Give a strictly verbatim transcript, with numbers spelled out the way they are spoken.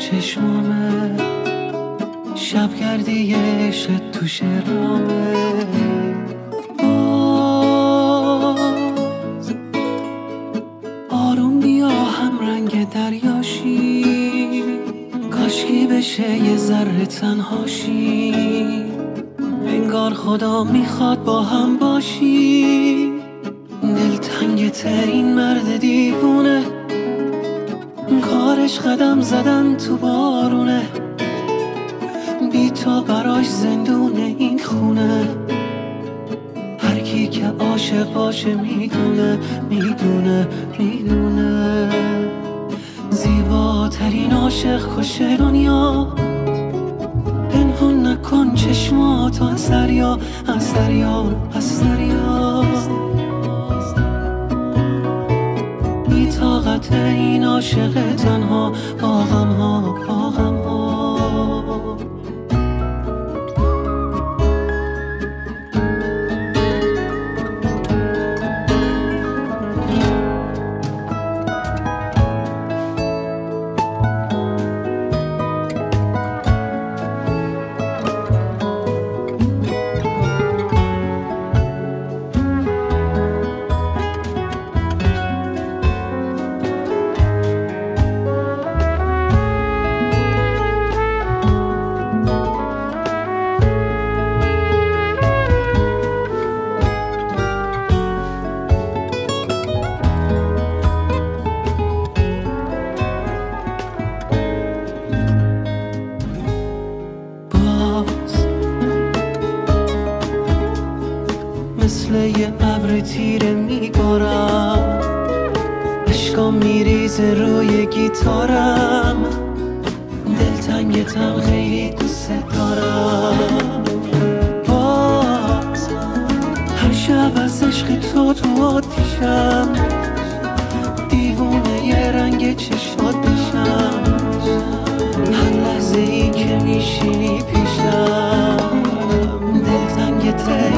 چشمامه، شب گردی عشق تو شرامه. باز آروم بیا هم رنگ دریاشی، کاشکی بشه یه ذره تنهاشی. انگار خدا میخواد با هم باشی. دلتنگت این مرد دیوونه، کارش قدم زدن تو بارونه. بی تو براش زندونه این خونه. هر کی که عاشق باشه میدونه میدونه میدونه. زیباترین عاشق کشه دنیا. پنهون نکن چشماتو از دریا، از دریا، از دریا. بی طاقت این عاشق تنها با غم ها، با غم ها. مثل یه ابر تیره میبارم، عشقام میریزه روی گیتارم. دلتنگتم خیلی دوست دارم. باز هر شب از عشق تو تو آتیشم، دیوونه یه رنگ چشمات بشم. هر لحظه ای که میشینی پیشم، دلتنگت